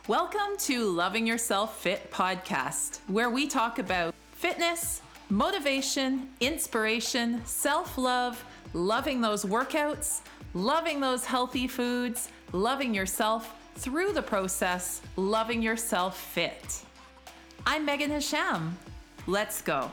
Welcome to Loving Yourself Fit podcast, where we talk about fitness, motivation, inspiration, self-love, loving those workouts, loving those healthy foods, loving yourself through the process, loving yourself fit. I'm Megan Hisham. Let's go.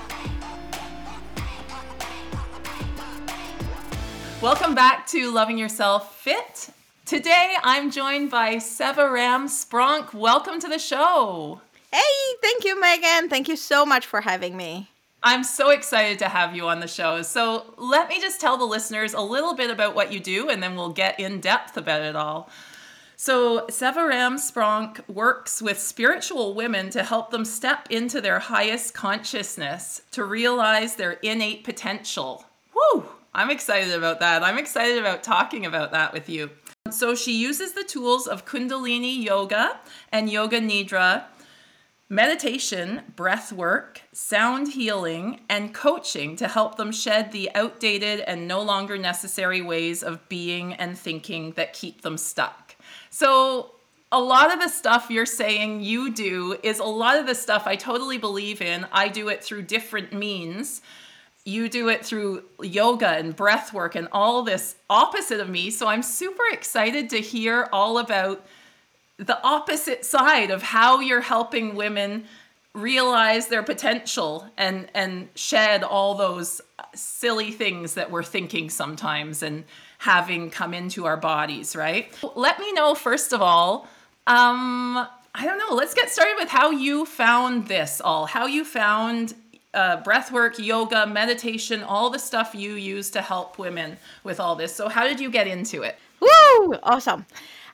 Welcome back to Loving Yourself Fit. Today, I'm joined by Seva Spronk. Welcome to the show. Hey, thank you, Megan. Thank you so much for having me. I'm so excited to have you on the show. So let me just tell the listeners a little bit about what you do, and then we'll get in depth about it all. So Seva Spronk works with spiritual women to help them step into their highest consciousness, to realize their innate potential. Woo! I'm excited about that. I'm excited about talking about that with you. So she uses the tools of Kundalini Yoga and Yoga Nidra, meditation, breath work, sound healing, and coaching to help them shed the outdated and no longer necessary ways of being and thinking that keep them stuck. So a lot of the stuff you're saying you do is a lot of the stuff I totally believe in. I do it through different means. You do it through yoga and breath work and all this opposite of me. So I'm super excited to hear all about the opposite side of how you're helping women realize their potential and shed all those silly things that we're thinking sometimes and having come into our bodies, right? Let me know, first of all, I don't know, let's get started with how you found this all, how you found breathwork, yoga, meditation, all the stuff you use to help women with all this. So how did you get into it? Woo! Awesome.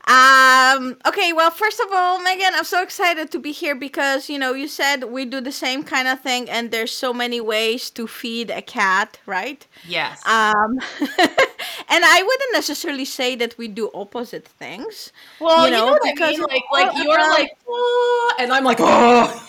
Okay, well, first of all, Megan, I'm so excited to be here because, you said we do the same kind of thing and there's so many ways to feed a cat, right? Yes. And I wouldn't necessarily say that we do opposite things. Well, you know what I mean? Like you're like, oh, and I'm like, oh.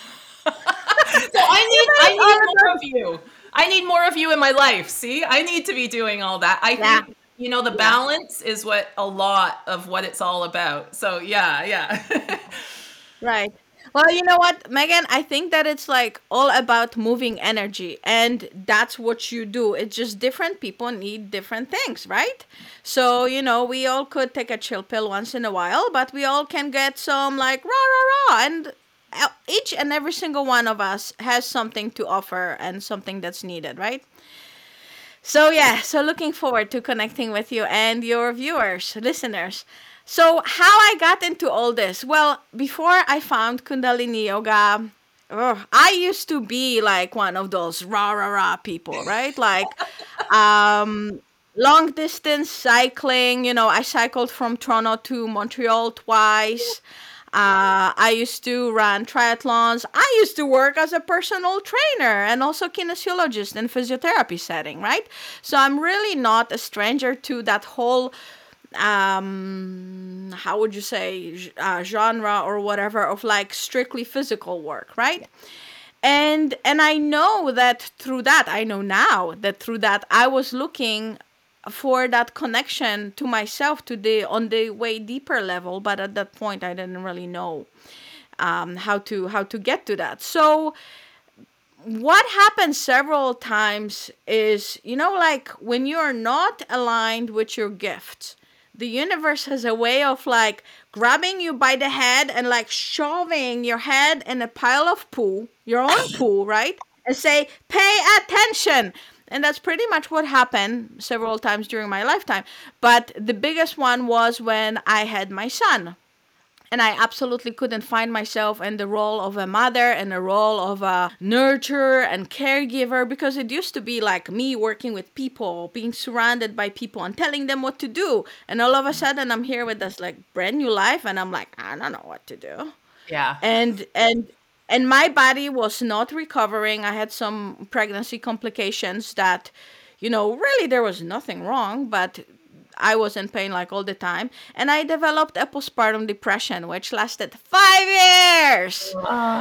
So I need more of you. I need more of you in my life. See, I need to be doing all that. I think, the balance is what a lot of what it's all about. So yeah. Right. Well, you know what, Megan, I think that it's like all about moving energy, and that's what you do. It's just different people need different things, right? So, we all could take a chill pill once in a while, but we all can get some like rah, rah, rah, and each and every single one of us has something to offer and something that's needed, right? So looking forward to connecting with you and your viewers, listeners. So how I got into all this? Well, before I found Kundalini Yoga, I used to be like one of those rah, rah, rah people, right? Like long distance cycling, I cycled from Toronto to Montreal twice. I used to run triathlons. I used to work as a personal trainer and also kinesiologist in physiotherapy setting, right? So I'm really not a stranger to that whole, how would you say, genre or whatever of like strictly physical work, right? And I know that through that, I know now that through that, I was looking for that connection to myself on the way deeper level, but at that point I didn't really know how to get to that. So what happens several times is, like when you're not aligned with your gift, the universe has a way of like grabbing you by the head and like shoving your head in a pile of poo, your own poo, right? And say, pay attention. And that's pretty much what happened several times during my lifetime. But the biggest one was when I had my son. And I absolutely couldn't find myself in the role of a mother and the role of a nurturer and caregiver, because it used to be like me working with people, being surrounded by people and telling them what to do. And all of a sudden I'm here with this like brand new life and I'm like, I don't know what to do. Yeah. And my body was not recovering. I had some pregnancy complications that, really there was nothing wrong, but I was in pain like all the time. And I developed a postpartum depression, which lasted 5 years.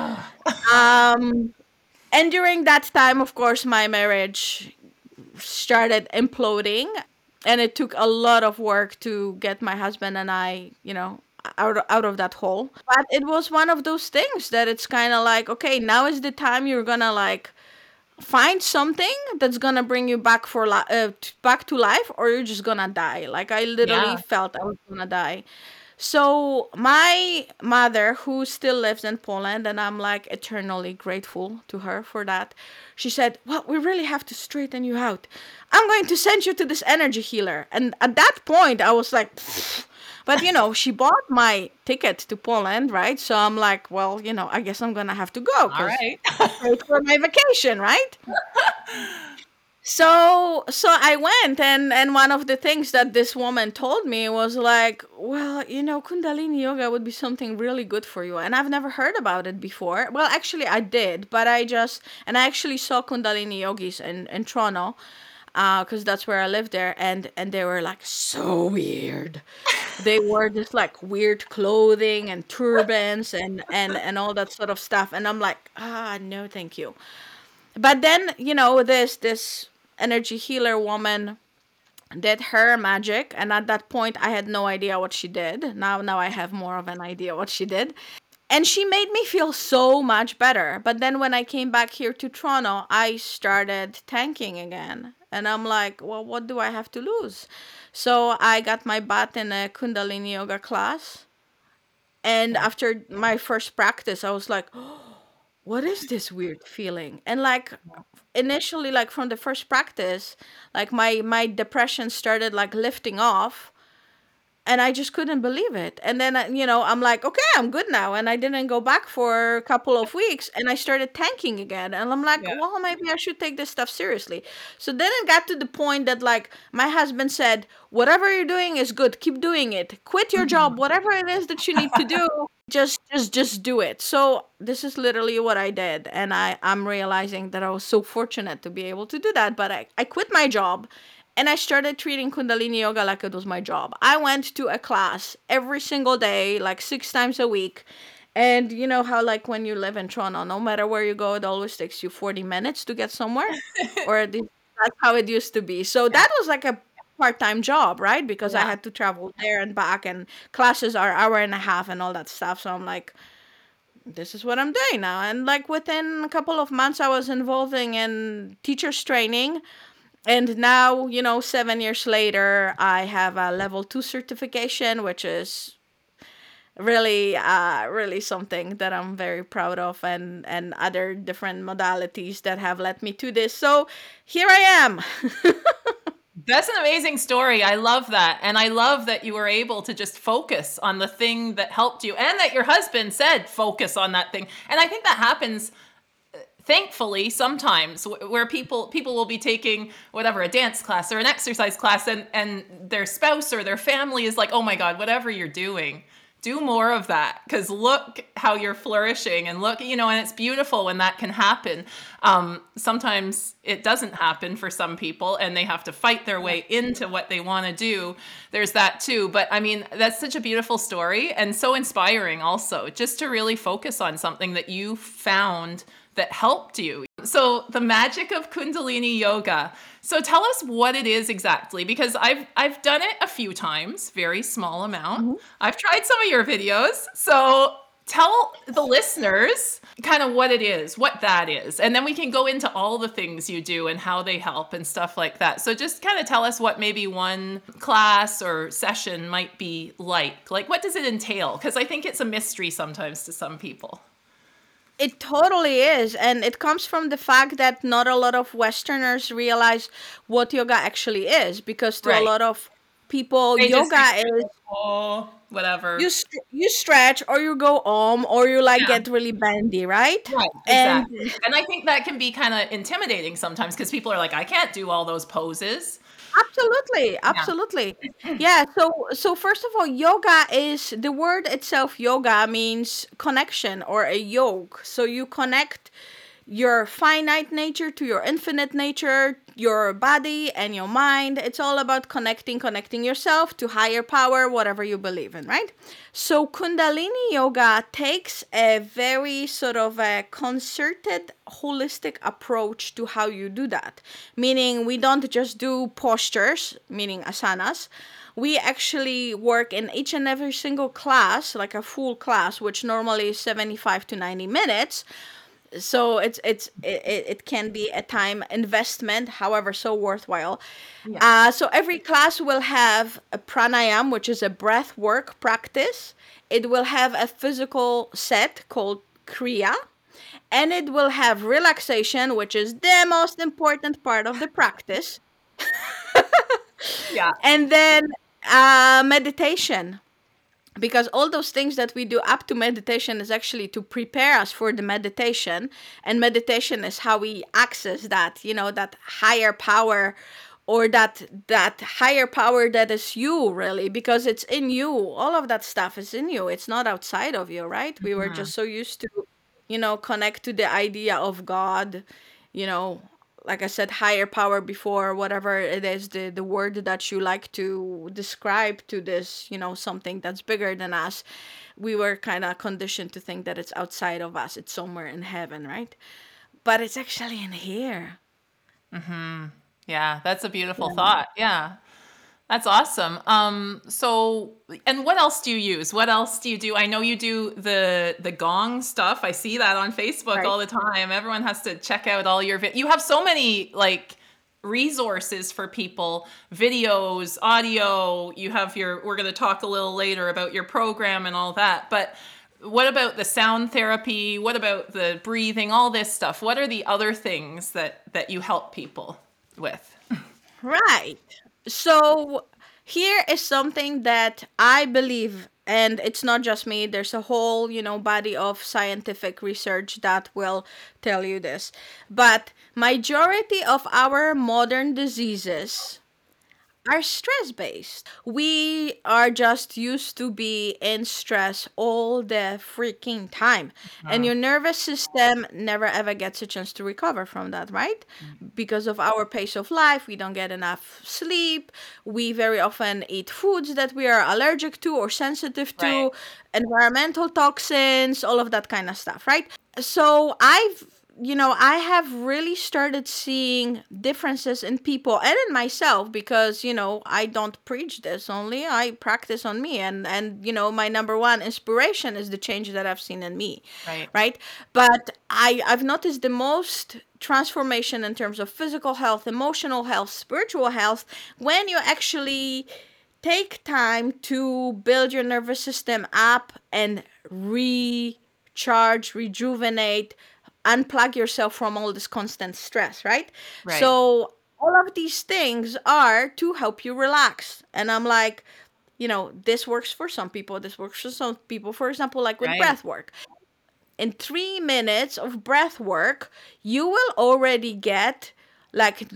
And during that time, of course, my marriage started imploding. And it took a lot of work to get my husband and I, out of that hole. But it was one of those things that it's kind of like, okay, now is the time you're gonna like find something that's gonna bring you back back to life, or you're just gonna die. Like I literally Yeah. felt I was gonna die. So my mother, who still lives in Poland, and I'm like eternally grateful to her for that, she said, well, we really have to straighten you out. I'm going to send you to this energy healer. And at that point I was like, "Pfft." But she bought my ticket to Poland, right? So I'm like, well, I guess I'm gonna have to go All because right. paid for my vacation, right? So I went, and one of the things that this woman told me was like, well, Kundalini yoga would be something really good for you. And I've never heard about it before. Well, actually I did, but I actually saw Kundalini yogis in Toronto, because that's where I lived there, and they were like so weird. They wore this like weird clothing and turbans and all that sort of stuff, and I'm like, no, thank you. But then, this energy healer woman did her magic, and at that point I had no idea what she did. Now I have more of an idea what she did. And she made me feel so much better. But then when I came back here to Toronto, I started tanking again. And I'm like, well, what do I have to lose? So I got my butt in a Kundalini yoga class. And Yeah. after my first practice, I was like, what is this weird feeling? And like initially, like from the first practice, like my depression started like lifting off, and I just couldn't believe it. And then I'm like, okay, I'm good now, and I didn't go back for a couple of weeks, and I started tanking again, and I'm like, Yeah. well, maybe I should take this stuff seriously. So then it got to the point that like my husband said, whatever you're doing is good, keep doing it, quit your job, Mhm. whatever it is that you need to do, just do it. So this is literally what I did, and I'm realizing that I was so fortunate to be able to do that. But I quit my job, and I started treating Kundalini yoga like it was my job. I went to a class every single day, like 6 times a week. And you know how, like, when you live in Toronto, no matter where you go, it always takes you 40 minutes to get somewhere? Or at least that's how it used to be. So Yeah. that was like a part-time job, right? Because I Yeah. had to travel there and back, and classes are hour and a half and all that stuff. So I'm like, this is what I'm doing now. And like within a couple of months, I was involving in teachers training, and now, 7 years later, I have a level 2 certification, which is really something that I'm very proud of, and other different modalities that have led me to this. So here I am. That's an amazing story. I love that. And I love that you were able to just focus on the thing that helped you, and that your husband said focus on that thing. And I think that happens, thankfully, sometimes where people will be taking whatever, a dance class or an exercise class, and their spouse or their family is like, oh my god, whatever you're doing, do more of that, because look how you're flourishing, and look, and it's beautiful when that can happen. Sometimes it doesn't happen for some people, and they have to fight their way into what they want to do. There's that too. But I mean, that's such a beautiful story, and so inspiring also, just to really focus on something that you found that helped you. So the magic of Kundalini yoga. So tell us what it is exactly, because I've done it a few times, very small amount. Mhm. I've tried some of your videos. So tell the listeners kind of what it is, what that is, and then we can go into all the things you do and how they help and stuff like that. So just kind of tell us what maybe one class or session might be like. Like, what does it entail? Because I think it's a mystery sometimes to some people. It totally is. And it comes from the fact that not a lot of Westerners realize what yoga actually is. Because to a Right. lot of people, They just yoga think, is oh, whatever. you stretch, or you go or you like Yeah. get really bendy, right? Right, And exactly. And I think that can be kind of intimidating sometimes, because people are like, I can't do all those poses. absolutely, Yeah. absolutely. Yeah, so first of all, yoga is the word itself. Yoga means connection, or a yoke. So you connect your finite nature to your infinite nature, your body and your mind. It's all about connecting yourself to higher power, whatever you believe in, right? So Kundalini yoga takes a very sort of a concerted, holistic approach to how you do that. Meaning we don't just do postures, meaning asanas. We actually work in each and every single class, like a full class, which normally is 75 to 90 minutes. So it can be a time investment, however, so worthwhile. So every class will have a pranayam, which is a breath work practice. It will have a physical set called kriya, and it will have relaxation, which is the most important part of the practice, Yeah. and then meditation, because all those things that we do up to meditation is actually to prepare us for the meditation, and meditation is how we access that, that higher power, or that higher power that is you, really, because it's in you. All of that stuff is in you. It's not outside of you, right? We were just so used to connect to the idea of God, you know like I said, higher power before, whatever it is, the word that you like to describe to this, something that's bigger than us. We were kind of conditioned to think that it's outside of us. It's somewhere in heaven, right? But it's actually in here. Yeah, that's a beautiful thought. Yeah. That's awesome. So, and what else do you use? What else do you do? I know you do the gong stuff. I see that on Facebook Right. all the time. Everyone has to check out all your you have so many like resources for people, videos, audio. You have we're going to talk a little later about your program and all that. But what about the sound therapy? What about the breathing? All this stuff. What are the other things that you help people with? Right. So here is something that I believe, and it's not just me, there's a whole, body of scientific research that will tell you this. But majority of our modern diseases are stress based. We are just used to be in stress all the freaking time. And your nervous system never ever gets a chance to recover from that, right? Because of our pace of life, we don't get enough sleep. We very often eat foods that we are allergic to or sensitive Right. to, environmental toxins, all of that kind of stuff, right? So I have really started seeing differences in people and in myself, because, I don't preach this only, I practice on me. And my number one inspiration is the change that I've seen in me. Right. Right. But I've noticed the most transformation in terms of physical health, emotional health, spiritual health, when you actually take time to build your nervous system up and recharge, rejuvenate, unplug yourself from all this constant stress, right? Right. So all of these things are to help you relax. And I'm like, this works for some people, this works for some people. For example, like with Right. breath work. In 3 minutes of breath work, you will already get like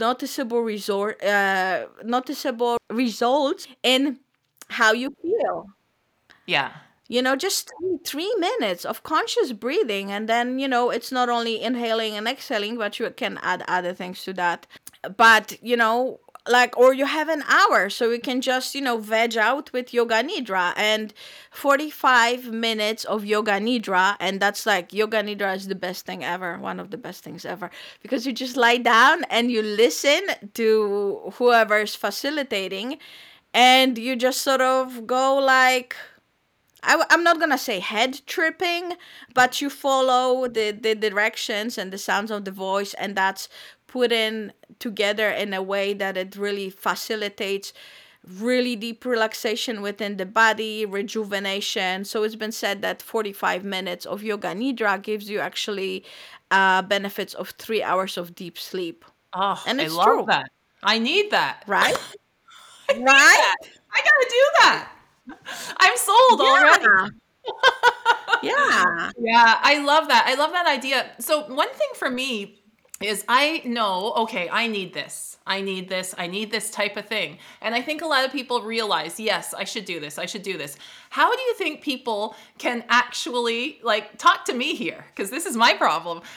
noticeable results in how you feel. Yeah. Just 3 minutes of conscious breathing. And then, it's not only inhaling and exhaling, but you can add other things to that. But, or you have an hour, so you can just, veg out with yoga nidra, and 45 minutes of yoga nidra. And that's like, yoga nidra is the best thing ever, one of the best things ever, because you just lie down and you listen to whoever's facilitating, and you just sort of go like, I'm not gonna say head tripping, but you follow the directions and the sounds of the voice, and that's put in together in a way that it really facilitates really deep relaxation within the body, rejuvenation. So it's been said that 45 minutes of yoga nidra gives you actually benefits of 3 hours of deep sleep. Oh, And I it's love true, that. I need that. right? I need Right? that. I gotta do that. I'm sold already. Yeah. Yeah. Yeah, I love that. I love that idea. So one thing for me is I know, okay, I need this. I need this. I need this type of thing. And I think a lot of people realize, yes, I should do this. I should do this. How do you think people can actually like talk to me here? Because this is my problem.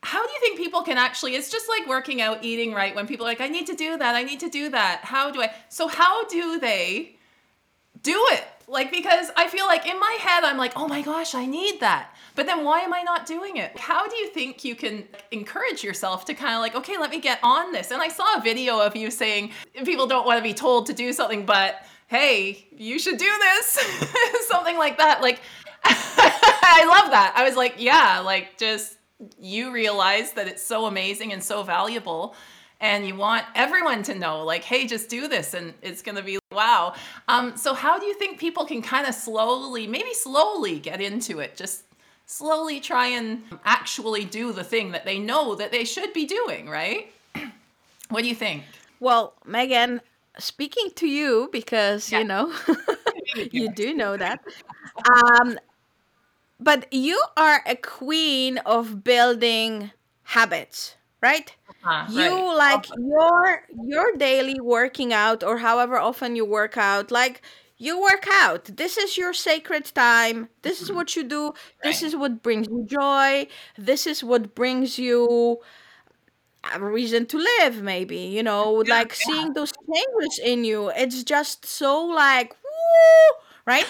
how do you think people can actually, it's just like working out, eating right, when people are like, I need to do that, I need to do that. How do they do it? Like, because I feel like in my head, I'm like, oh my gosh, I need that. But then why am I not doing it? How do you think you can encourage yourself to kind of like, okay, let me get on this? And I saw a video of you saying people don't want to be told to do something, but hey, you should do this. Something like that. Like, I love that. I was like, yeah, like just you realize that it's so amazing and so valuable. And you want everyone to know, like, hey, just do this and it's going to be wow. So how do you think people can kind of maybe slowly get into it? Just slowly try and actually do the thing that they know that they should be doing, right? What do you think? Well, Megan, speaking to you because, Yeah. you do know that. Um, but you are a queen of building habits, right? You Right. like your daily working out or however often you work out, like you work out. This is your sacred time. This is what you do. This Right. is what brings you joy. This is what brings you a reason to live, maybe, Yeah. like seeing those changes in you. It's just so like, woo, right?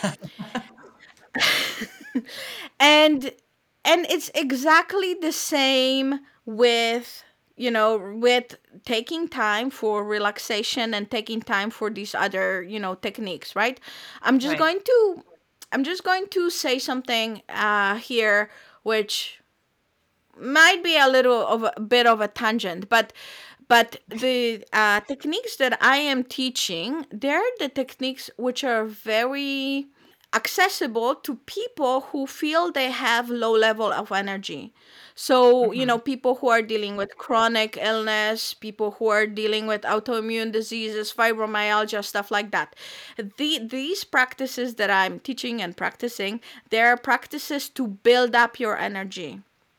and and it's exactly the same with with taking time for relaxation and taking time for these other techniques, right? i'm just Right. going to I'm just going to say something here, which might be a little of a bit of a tangent, but the techniques that I am teaching, they're the techniques which are very accessible to people who feel they have low level of energy. So, Hmm. people who are dealing with chronic illness, people who are dealing with autoimmune diseases, fibromyalgia, stuff like that. These practices that I'm teaching and practicing, they're practices to build up your energy.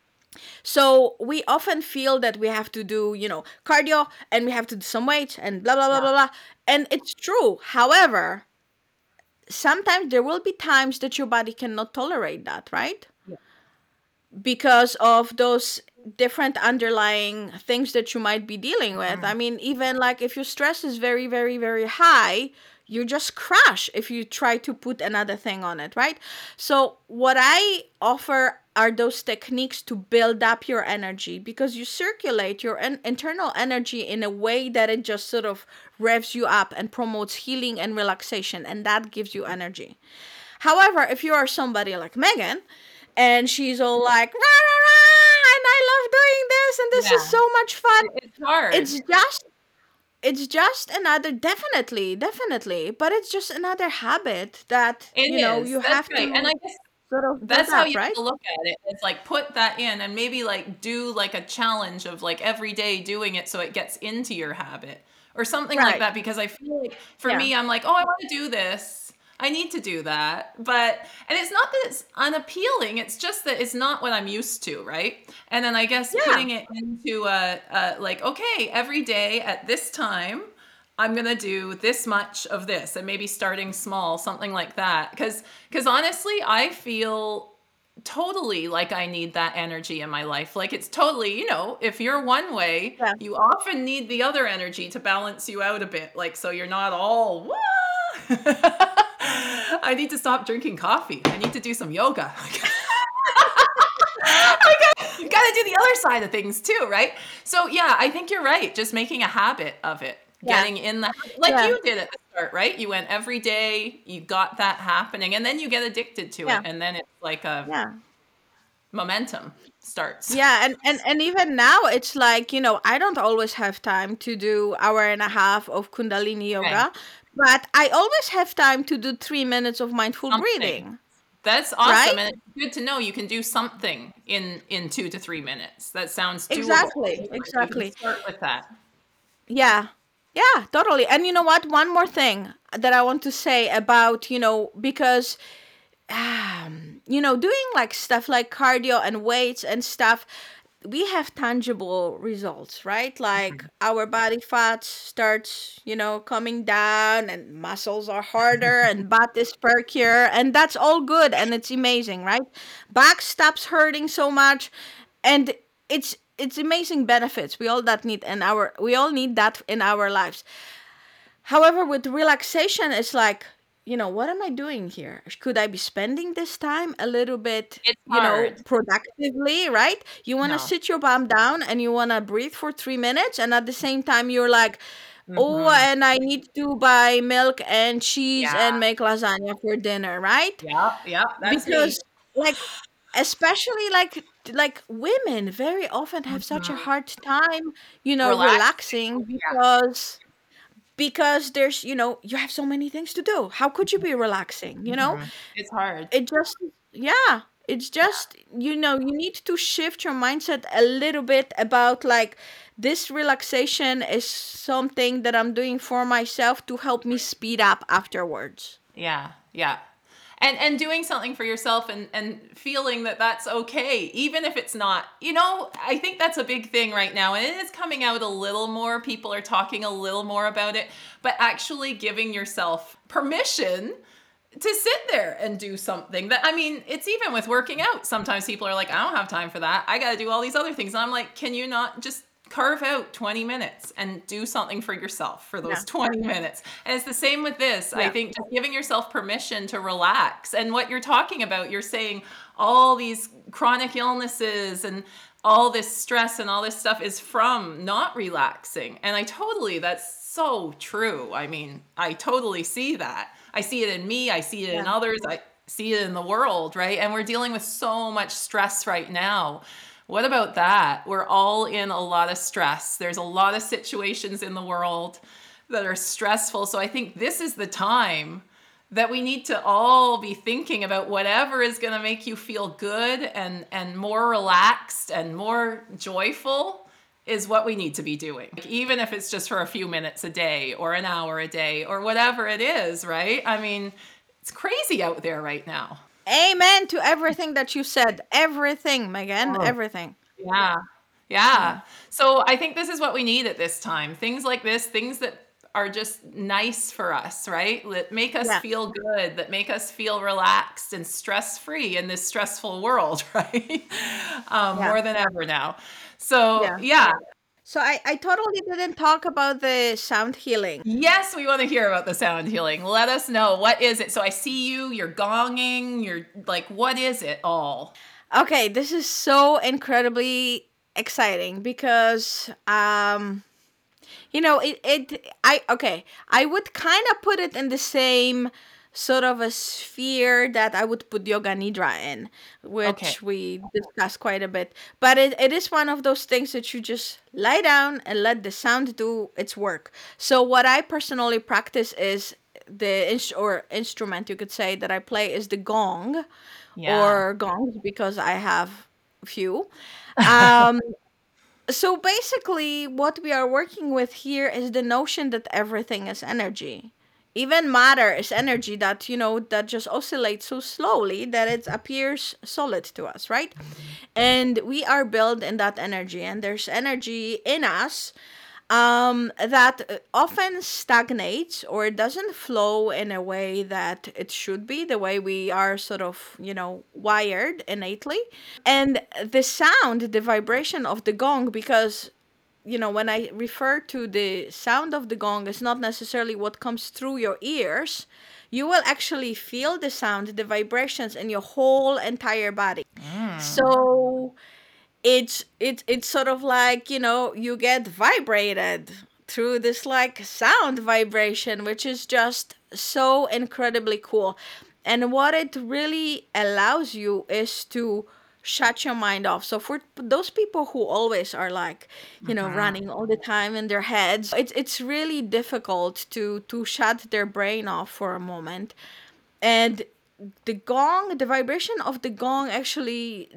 So we often feel that we have to do, cardio, and we have to do some weights and blah, blah, blah, Yeah. blah, blah. And it's true. However, sometimes there will be times that your body cannot tolerate that, right? Yeah. Because of those different underlying things that you might be dealing with. I Mm. mean, even like if your stress is very, very, very high, you just crash if you try to put another thing on it, right? So, what I offer are those techniques to build up your energy because you circulate your internal energy in a way that it just sort of revs you up and promotes healing and relaxation, and that gives you energy. However, if you are somebody like Megan, and she's all like, rah, rah, rah, and I love doing this, and this is Yeah. so much fun. It's hard. It's just it's just another, definitely, but it's just another habit that, It is. you That's have right. And to I guess sort of build that's how up, you have right? to look at it. It's like put that in and maybe like do like a challenge of like every day doing it so it gets into your habit or something like Right. that. Because I feel like for Yeah. me, I'm like, oh, I want to do this. I need to do that. And it's not that it's unappealing, it's just that it's not what I'm used to, right? And then I guess Yeah. putting it into like, okay, every day at this time, I'm gonna do this much of this, and maybe starting small, something like that. Because honestly, I feel totally like I need that energy in my life. Like it's totally, if you're one way, Yeah. you often need the other energy to balance you out a bit. Like so you're not all wah! I need to stop drinking coffee. I need to do some yoga. You got to do the other side of things too, right? So yeah, I think you're right. Just making a habit of it, Yeah. getting in the like Yeah. you did at the start, right? You went every day, you got that happening, and then you get addicted to it, Yeah. and then it's like a Yeah. momentum starts. Yeah, and even now it's like, I don't always have time to do hour and a half of Kundalini Okay, yoga, but I always have time to do 3 minutes of mindful something. breathing, That's right? awesome, and it's good to know you can do something in 2 to 3 minutes. That sounds doable. Exactly, You can exactly. start with that. Yeah. Yeah, totally. And you know what? One more thing that I want to say about, because doing like stuff like cardio and weights and stuff, we have tangible results, right? Like our body fat starts, coming down and muscles are harder and butt is perkier and that's all good and it's amazing, right? Back stops hurting so much and it's it's amazing benefits. We all need that in our lives. However, with relaxation, it's like, what am I doing here? Could I be spending this time a little bit, It's hard. productively, right? You want to No. sit your bum down and you want to breathe for 3 minutes, and at the same time, you're like, oh, Mm-hmm. and I need to buy milk and cheese Yeah. and make lasagna for dinner, right? Yeah. Yeah. That's me. Because, like, especially like women very often have such a Mm-hmm. hard time, Relaxing. relaxing Yeah. because there's you have so many things to do. How could you be relaxing? Mm-hmm. It's hard. It just Yeah, it's just you need to shift your mindset a little bit about like this relaxation is something that I'm doing for myself to help me speed up afterwards. Yeah, yeah. And doing something for yourself and feeling that that's okay, even if it's not. I think that's a big thing right now. And it is coming out a little more. People are talking a little more about it, but actually giving yourself permission to sit there and do something that, I mean, it's even with working out. Sometimes people are like, I don't have time for that. I got to do all these other things. And I'm like, can you not just carve out 20 minutes and do something for yourself for Yeah. those 20 minutes? And it's the same with this. I Yeah. think just giving yourself permission to relax. And what you're talking about, you're saying all these chronic illnesses and all this stress and all this stuff is from not relaxing. And that's so true. I mean, I totally see that. I see it in me, I see it in Yeah. others, I see it in the world, right? And we're dealing with so much stress right now. What about that? We're all in a lot of stress. There's a lot of situations in the world that are stressful. So I think this is the time that we need to all be thinking about whatever is going to make you feel good and more relaxed and more joyful is what we need to be doing. Even if it's just for a few minutes a day or an hour a day or whatever it is, right? I mean, it's crazy out there right now. Amen to everything that you said. Everything, Megan. Oh, Everything. yeah. Yeah. Yeah. So I think this is what we need at this time. Things like this, things that are just nice for us, right? That make us Yeah. feel good, that make us feel relaxed and stress free in this stressful world, right? Yeah. More than ever now. So, Yeah. yeah. So I totally didn't talk about the sound healing. Yes, we want to hear about the sound healing. Let us know. What is it? So I see you're gonging, you're like, what is it all? Okay, this is so incredibly exciting because I would kind of put it in the same sort of a sphere that I would put yoga nidra in, Okay. which we discussed quite a bit. But it is one of those things that you just lie down and let the sound do its work. So what I personally practice is instrument, you could say, that I play is the gong Yeah. or gongs because I have a few. Um, so basically, what we are working with here is the notion that everything is energy. Even matter is energy that, that just oscillates so slowly that it appears solid to us, right? And we are built in that energy, and there's energy in us that often stagnates or doesn't flow in a way that it should be, the way we are sort of, wired innately. And the sound, the vibration of the gong, because when I refer to the sound of the gong, it's not necessarily what comes through your ears. You will actually feel the sound, the vibrations in your whole entire body. So it's sort of like, you get vibrated through this like sound vibration, which is just so incredibly cool. And what it really allows you is to shut your mind off. So for those people who always are like, running all the time in their heads, it's really difficult to shut their brain off for a moment. And the vibration of the gong, actually,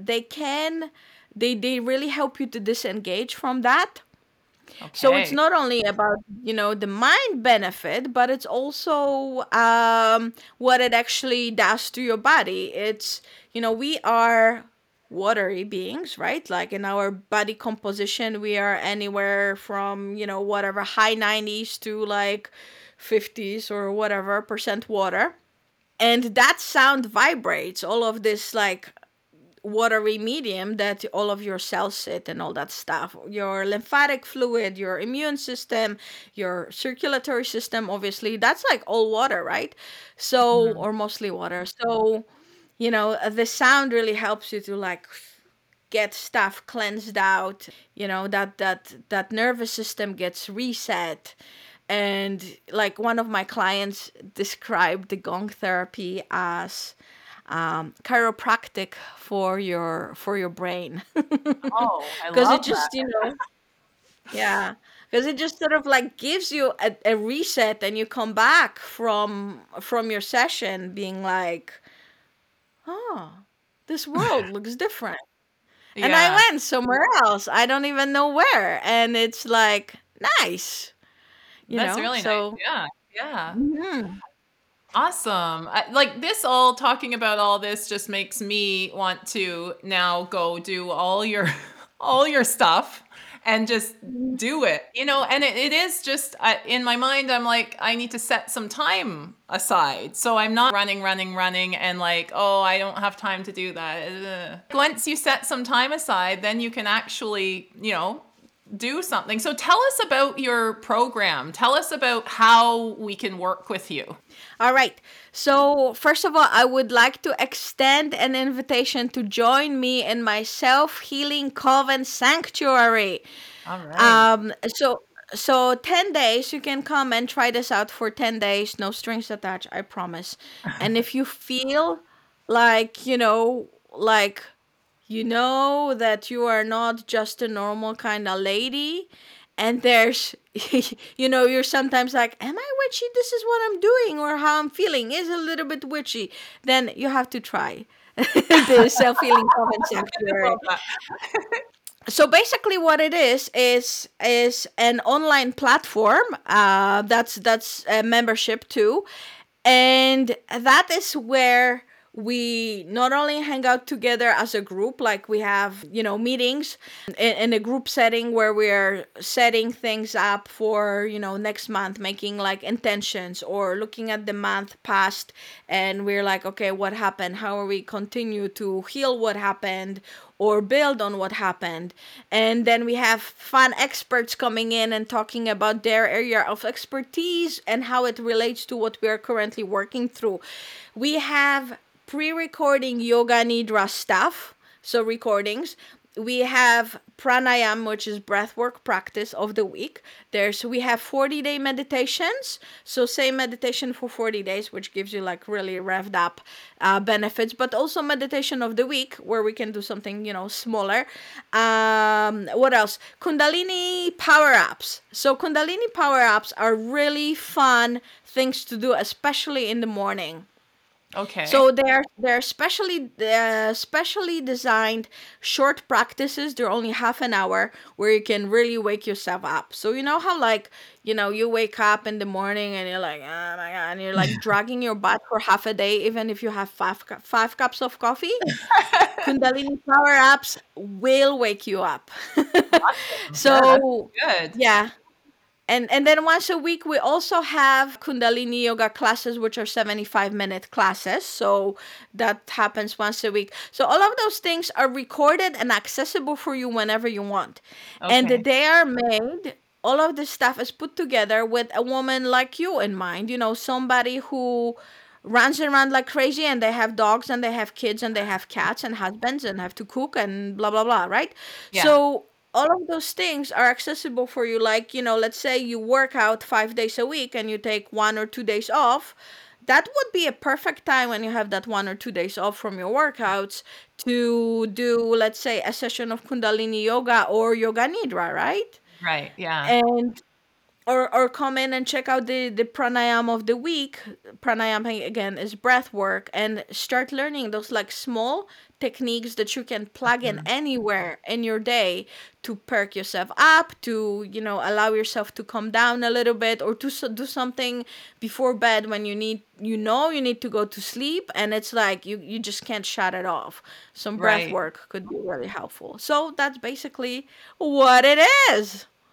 they really help you to disengage from that. So it's Okay. not only about, the mind benefit, but it's also what it actually does to your body. It's, we are watery beings, right? Like in our body composition, we are anywhere from, whatever, high 90s to like 50s or whatever percent water. And that sound vibrates all of this like watery medium that all of your cells sit and all that stuff. Your lymphatic fluid, your immune system, your circulatory system, obviously, that's like all water, right? So, Mhm. or mostly water. So, the sound really helps you to like get stuff cleansed out, that nervous system gets reset. And like one of my clients described the gong therapy as chiropractic for your brain. Oh, I Because it love just, that. yeah, because it just sort of like gives you a reset, and you come back from your session being like, oh, this world looks different. And I Yeah, went somewhere else. I don't even know where. And it's like, nice, that's really nice. So, Yeah, yeah. mhm. Awesome. Like this all talking about all this just makes me want to now go do all your all your stuff and just do it. And it is just in my mind I'm like I need to set some time aside. So I'm not running and like, "Oh, I don't have time to do that." Once you set some time aside, then you can actually, do something. So tell us about your program. Tell us about how we can work with you. All right. So, first of all, I would like to extend an invitation to join me in my self healing coven sanctuary. All right. So 10 days, you can come and try this out for 10 days, no strings attached, I promise. And if you feel like, that you are not just a normal kind of lady, and there's you're sometimes like, am I witchy? This is what I'm doing, or how I'm feeling is a little bit witchy. Then you have to try the self-healing coven sanctuary. Love that. So basically what it is an online platform, that's a membership too, and that is where we not only hang out together as a group, like we have meetings in a group setting where we're setting things up for next month, making like intentions or looking at the month past, and we're like, okay, what happened, how are we continue to heal what happened or build on what happened. And then we have fun experts coming in and talking about their area of expertise and how it relates to what we are currently working through. We have pre-recording yoga nidra stuff, so recordings. We have pranayam, which is breathwork practice of the week. We have 40-day meditations, so same meditation for 40 days, which gives you like really revved up benefits, but also meditation of the week where we can do something smaller. What else? Kundalini power ups. So Kundalini power ups are really fun things to do, especially in the morning. Okay. So they're specially designed short practices. They're only half an hour where you can really wake yourself up. So you know how like you wake up in the morning and you're like, oh my god, and you're like dragging your butt for half a day, even if you have five cups of coffee. Kundalini power ups will wake you up. Awesome. Yeah, that's So good. yeah, and then once a week we also have Kundalini yoga classes, which are 75-minute classes. So that happens once a week. So all of those things are recorded and accessible for you whenever you want. And Okay. they are made, all of this stuff is put together with a woman like you in mind, somebody who runs around like crazy, and they have dogs and they have kids and they have cats and husbands and have to cook and blah blah blah, right? Yeah. So all of those things are accessible for you. Like, let's say you work out 5 days a week and you take 1 or 2 days off. That would be a perfect time when you have that 1 or 2 days off from your workouts to do, let's say, a session of Kundalini yoga or yoga nidra, right? Right. Yeah. And or come in and check out the pranayam of the week. Pranayam again is breath work, and start learning those like small techniques that you can plug in Mhm. anywhere in your day to perk yourself up, to allow yourself to calm down a little bit, or to do something before bed when you need to go to sleep, and it's like you just can't shut it off. Some breath Right. work could be really helpful. So that's basically what it is.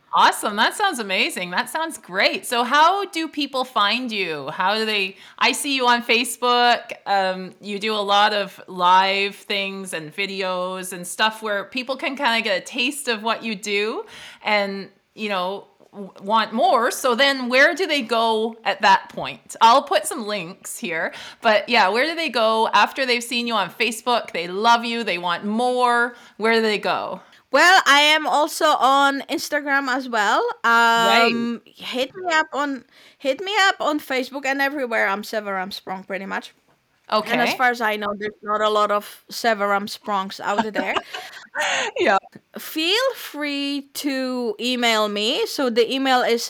Awesome. That sounds amazing. That sounds great. So how do people find you? How do they, I see you on Facebook. You do a lot of live things and videos and stuff where people can kind of get a taste of what you do and, want more. So then where do they go at that point? I'll put some links here, but yeah, where do they go after they've seen you on Facebook? They love you. They want more. Where do they go? Well, I am also on Instagram as well. Right. Hit me up on Facebook and everywhere. I'm Severam Sprong pretty much. And as Okay. far as I know, there's not a lot of Severam Sprongs out there. Yeah. Feel free to email me. So the email is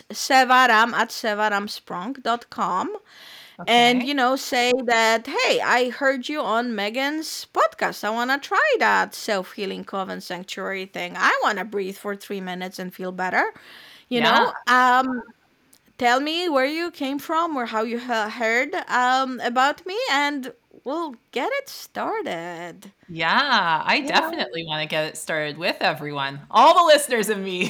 sevaram@sevaramsprong.com. And, Okay. say that, hey, I heard you on Megan's podcast. I want to try that self healing coven sanctuary thing. I want to breathe for 3 minutes and feel better. You Yeah. know, tell me where you came from or how you heard about me, and we'll get it started. Yeah, I Yeah. definitely want to get it started with everyone, all the listeners and me.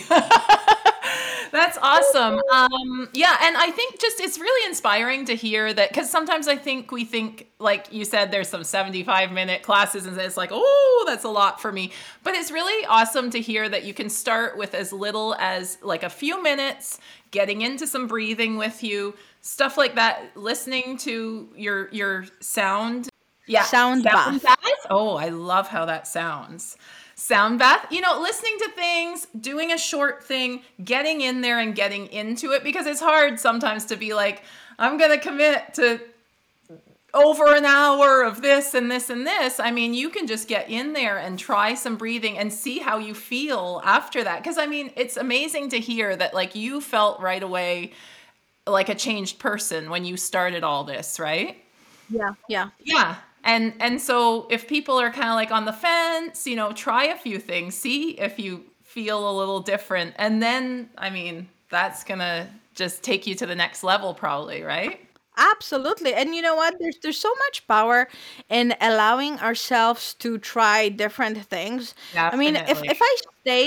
That's awesome. Yeah, and I think just it's really inspiring to hear that because sometimes I think we think, like you said, there's some 75-minute classes and it's like, oh, that's a lot for me. But it's really awesome to hear that you can start with as little as like a few minutes, getting into some breathing with you, stuff like that, listening to your sound. Yeah, Sound sound bath. bath. Oh, I love how that sounds. Sound bath, listening to things, doing a short thing, getting in there and getting into it because it's hard sometimes to be like, I'm going to commit to over an hour of this and this and this. I mean, you can just get in there and try some breathing and see how you feel after that. Because I mean, it's amazing to hear that like you felt right away like a changed person when you started all this, right? Yeah. Yeah. Yeah. And so if people are kind of like on the fence, try a few things, see if you feel a little different. And then, I mean, that's going to just take you to the next level probably, right? Absolutely. And you know what? There's so much power in allowing ourselves to try different things. I mean, if Definitely. if I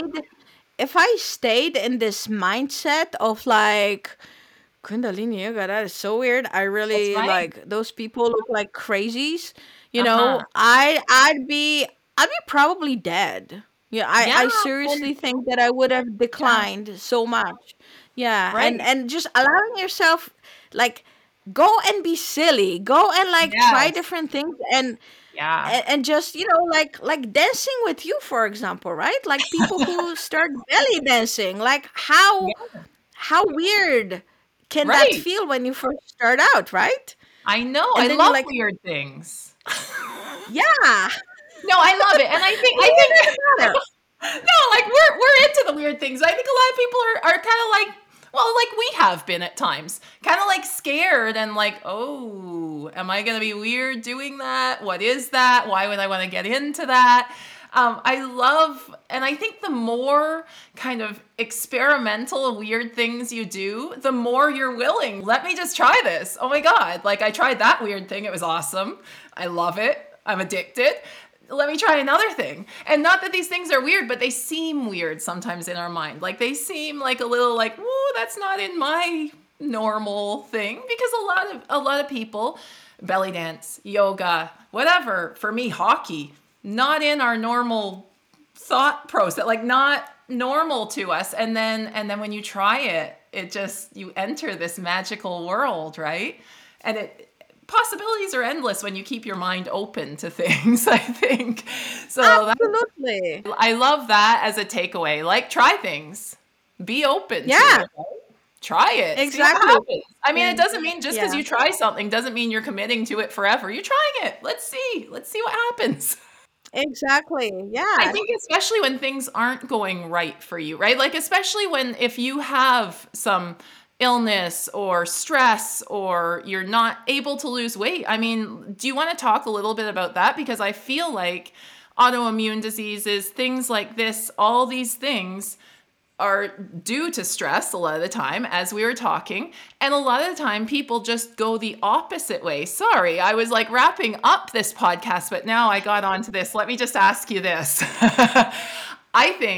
stayed in this mindset of like Kundalini yoga, that is so weird. I That's really right. like those people look like crazies. Uh-huh. I'd be probably dead. Yeah, Yeah. I And seriously think that I would have yeah. declined so much. Yeah, and Right. just allowing yourself like go and be silly, go and like try Yes. different things, and Yeah. just like dancing with you, for example, right? Like people who start belly dancing, like Yeah. how weird can that Right. feel when you first start out, right? I know. I And then you're love like, weird things. yeah, No, I love it. And I weird think doesn't matter. no, like we're into the weird things. I think a lot of people are kind of like, well, like we have been at times, kind of like scared and like, oh, am I gonna be weird doing that? What is that? Why would I want to get into that? I love, and I think the more kind of experimental, weird things you do, the more you're willing. Let me just try this. Oh my God. Like I tried that weird thing. It was awesome. I love it. I'm addicted. Let me try another thing. And not that these things are weird, but they seem weird sometimes in our mind. Like they seem like a little like, whoa, that's not in my normal thing. Because a lot of people, belly dance, yoga, whatever, for me, hockey, not in our normal thought process, like not normal to us. And then when you try it, it just you enter this magical world, right? And it possibilities are endless when you keep your mind open to things, I think. So Absolutely. I love that as a takeaway. Like try things. Be open to Yeah, it. Try it. See what exactly. happens. I mean, Yeah. it doesn't mean just because Yeah. you try something doesn't mean you're committing to it forever. You're trying it. Let's see. Let's see what happens. Exactly. I Yeah. think especially when things aren't going right for you, right? Like especially when if you have some illness or stress or you're not able to lose weight. I mean, do you want to talk a little bit about that? Because I feel like autoimmune diseases, things like this, all these things are due to stress a lot of the time, as we were talking. And a lot of the time, people just go the opposite way. Sorry, I was like wrapping up this podcast, but now I got onto this. Let me just ask you this. I think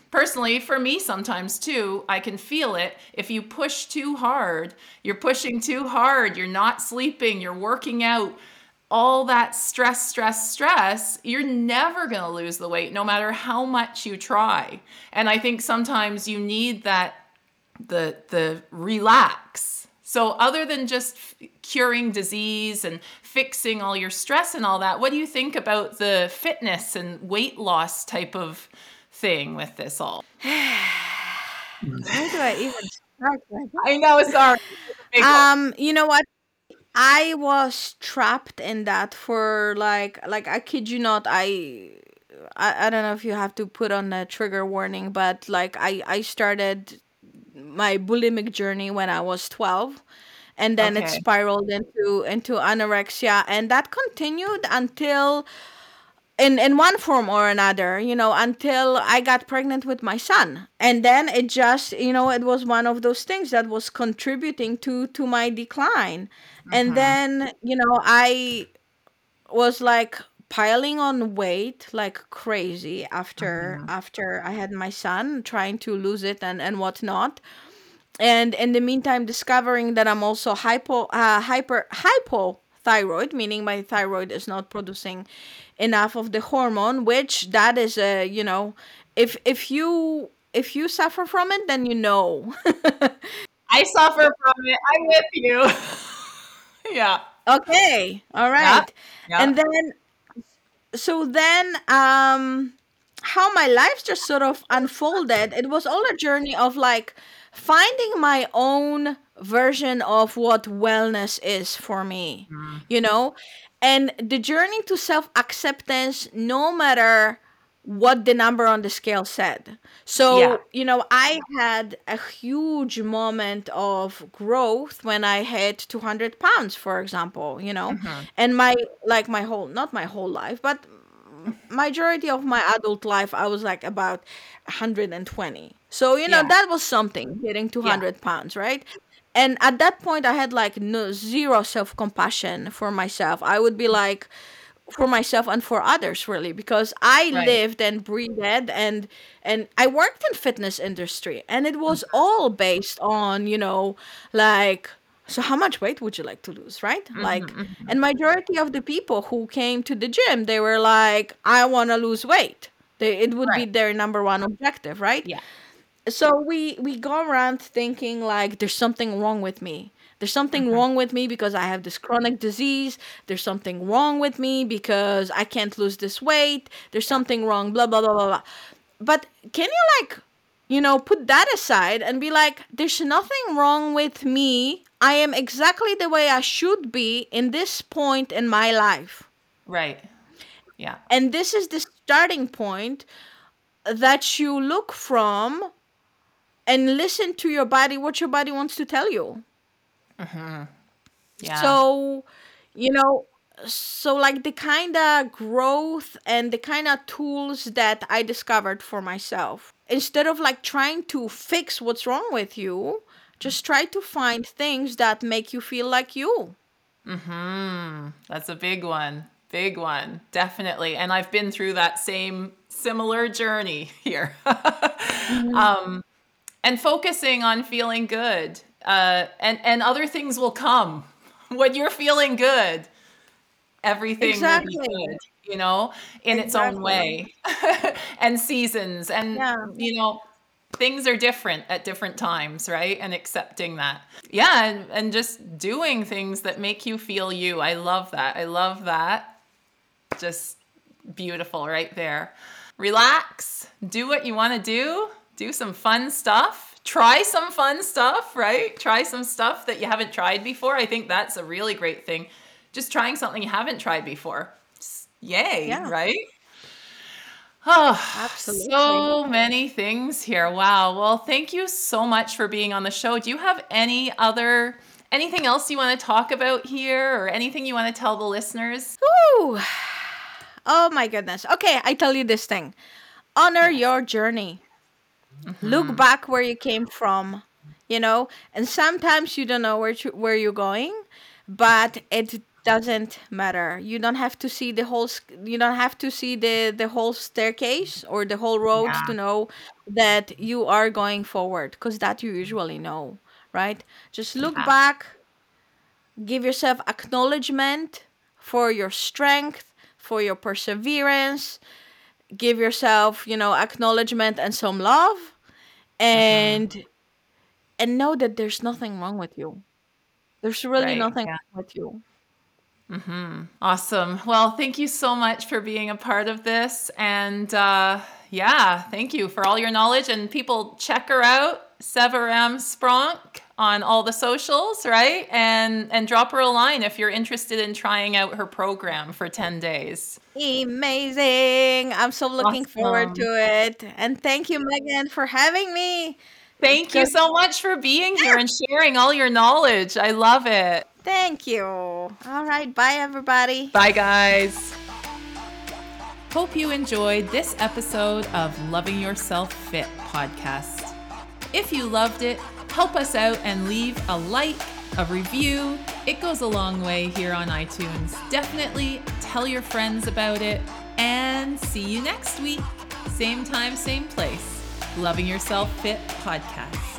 Personally, for me, sometimes too, I can feel it. If you push too hard, you're pushing too hard, you're not sleeping, you're working out, all that stress, you're never going to lose the weight no matter how much you try. And I think sometimes you need that the relax. So other than just curing disease and fixing all your stress and all that, what do you think about the fitness and weight loss type of thing with this all? Where do I even start with I know, sorry. Big one. You know what? I was trapped in that for like I kid you not, I don't know if you have to put on a trigger warning, but like I started my bulimic journey when I was 12, and then it Okay. spiraled into anorexia, and that continued until in one form or another, until I got pregnant with my son. And then it just, it was one of those things that was contributing to my decline. And Mm-hmm. then, I was like piling on weight like crazy after Mm-hmm. after I had my son, trying to lose it and whatnot. And in the meantime, discovering that I'm also hypothyroid, meaning my thyroid is not producing enough of the hormone, which that is a, if you suffer from it, then you know. I suffer from it. I'm with you. Yeah. Okay, all Yeah. right. Yeah. And then so then how my life just sort of unfolded, it was all a journey of like finding my own version of what wellness is for me, Mm. you know and the journey to self-acceptance, no matter what the number on the scale said. Yeah. So, I had a huge moment of growth when I hit 200 pounds, for example, Mm-hmm. and my whole, not my whole life, but majority of my adult life, I was like about 120. So, Yeah. that was something, hitting Yeah. 200 pounds, right? And at that point, I had like no zero self compassion for myself. I would be like, for myself and for others, really, because I Right. lived and breathed and I worked in fitness industry, and it was all based on, like, so how much weight would you like to lose, right? Like, Mm-hmm. Mm-hmm. and majority of the people who came to the gym, they were like, I want to lose weight. It would be Right. their number one objective, right? Yeah. So we go around thinking like there's something wrong with me. There's something Mm-hmm. wrong with me because I have this chronic disease. There's something wrong with me because I can't lose this weight. There's Yeah. something wrong, blah blah blah blah blah. But can you, like, put that aside and be like, there's nothing wrong with me. I am exactly the way I should be in this point in my life. Right. Yeah. And this is the starting point that you look from and listen to your body, what your body wants to tell you. Mm-hmm. Yeah. So, you know, so like the kind of growth and the kind of tools that I discovered for myself, instead of like trying to fix what's wrong with you, just try to find things that make you feel like you. Mm-hmm. That's a big one. Big one. Definitely. And I've been through that same similar journey here. Mhm. And focusing on feeling good. And other things will come. When you're feeling good, everything will be Exactly. good, in its own Exactly. way. And seasons and, Yeah. things are different at different times, right? And accepting that. Yeah, and just doing things that make you feel you. I love that. I love that. Just beautiful right there. Relax, do what you want to do some fun stuff. Try some fun stuff, right? Try some stuff that you haven't tried before. I think that's a really great thing. Just trying something you haven't tried before. Yay, Yeah. right? Oh, Absolutely. so many things here. Wow. Well, thank you so much for being on the show. Do you have anything else you want to talk about here or anything you want to tell the listeners? Ooh. Oh my goodness. Okay, I tell you this thing. Honor Yes. your journey. Look Hmm. back where you came from, and sometimes you don't know where you're going, but it doesn't matter. You don't have to see the whole you don't have to see the whole staircase or the whole road Yeah. to know that you are going forward, because that you usually know, right? Just look Yeah. back, give yourself acknowledgement for your strength, for your perseverance, give yourself, acknowledgement and some love, Hmm. and know that there's nothing wrong with you. There's really Right. nothing Yeah. wrong with you. Awesome. Well, thank you so much for being a part of this. And yeah, thank you for all your knowledge. And people, check her out, Severam Spronk, on all the socials, right? And drop her a line if you're interested in trying out her program for 10 days. Amazing. I'm so looking forward to Awesome. it. And thank you, Megan, for having me. Thank you 'Cause- so much for being here and sharing all your knowledge. I love it. Thank you. All right. Bye, everybody. Bye, guys. Hope you enjoyed this episode of Loving Yourself Fit podcast. If you loved it, help us out and leave a like, a review. It goes a long way here on iTunes. Definitely tell your friends about it, and see you next week. Same time, same place. Loving Yourself Fit podcast.